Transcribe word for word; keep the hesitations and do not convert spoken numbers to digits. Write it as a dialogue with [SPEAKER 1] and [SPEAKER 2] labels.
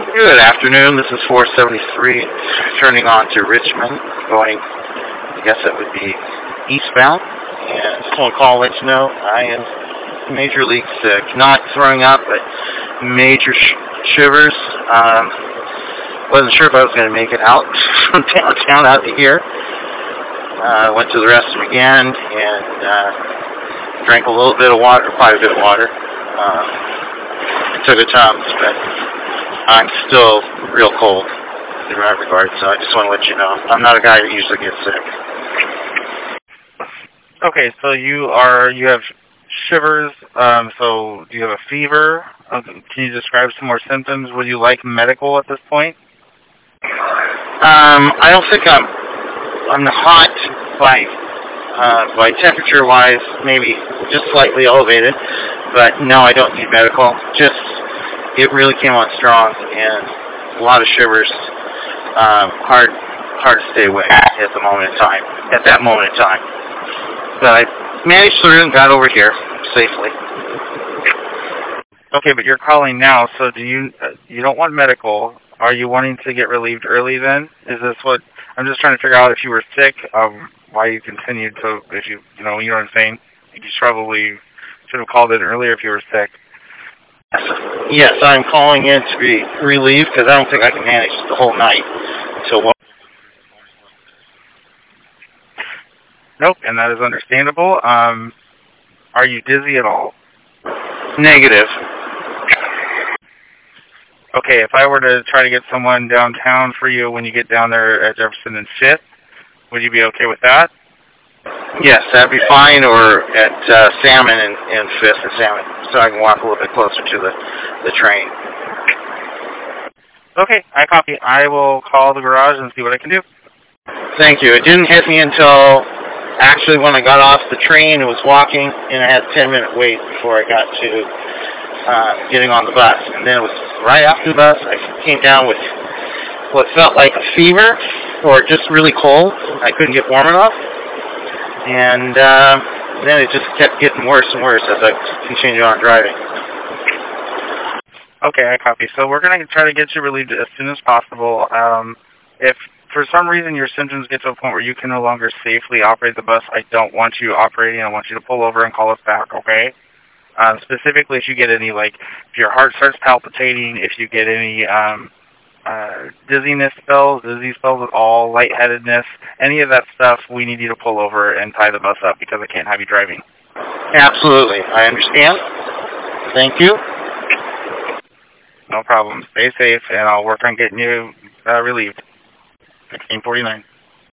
[SPEAKER 1] Good afternoon. This is four seventy-three, turning on to Richmond, going, I guess that would be eastbound. And just want to call and let you know I am major league sick. Not throwing up, but major sh shivers. Um, wasn't sure if I was going to make it out from downtown out to here. Uh, went to the restroom again and uh, drank a little bit of water, quite a bit of water. Uh, took a Tums, but I'm still real cold in that regard, so I just want to let you know. I'm not a guy that usually gets sick.
[SPEAKER 2] Okay, so you are, you have shivers, um, so do you have a fever? Um, can you describe some more symptoms? Would you like medical at this point?
[SPEAKER 1] Um, I don't think I'm, I'm hot by, uh, by temperature-wise, maybe just slightly elevated, but no, I don't need medical. Just, it really came on strong, and a lot of shivers. Um, hard, hard to stay away at the moment in time. At that moment in time, but I managed through and got over here safely.
[SPEAKER 2] Okay, but you're calling now, so do you? Uh, you don't want medical. Are you wanting to get relieved early? Then is this what I'm just trying to figure out? If you were sick, um, why you continued to? If you, you know, you know what I'm saying. You probably should have called in earlier if you were sick.
[SPEAKER 1] Yes, I'm calling in to be relieved because I don't think I can manage the whole night until one.
[SPEAKER 2] Nope, and that is understandable. Um, are you dizzy at all?
[SPEAKER 1] Negative.
[SPEAKER 2] Okay, if I were to try to get someone downtown for you when you get down there at Jefferson and Fifth, would you be okay with that?
[SPEAKER 1] Yes, that'd be fine, or at uh, Salmon and, and Fifth and Salmon, so I can walk a little bit closer to the, the train.
[SPEAKER 2] Okay, I copy. I will call the garage and see what I can do.
[SPEAKER 1] Thank you. It didn't hit me until actually when I got off the train and was walking, and I had a ten minute wait before I got to uh, getting on the bus. And then it was right after the bus, I came down with what felt like a fever, or just really cold. I couldn't get warm enough. And uh, then it just kept getting worse and worse as I continued on driving.
[SPEAKER 2] Okay, I copy. So we're going to try to get you relieved as soon as possible. Um, if for some reason your symptoms get to a point where you can no longer safely operate the bus, I don't want you operating. I want you to pull over and call us back, okay? Um, specifically, if you get any, like, if your heart starts palpitating, if you get any um, uh, dizziness spells, dizzy spells at all, lightheadedness, any of that stuff, we need you to pull over and tie the bus up because I can't have you driving.
[SPEAKER 1] Absolutely. I understand. Thank you.
[SPEAKER 2] No problem. Stay safe, and I'll work on getting you uh, relieved. sixteen forty-nine.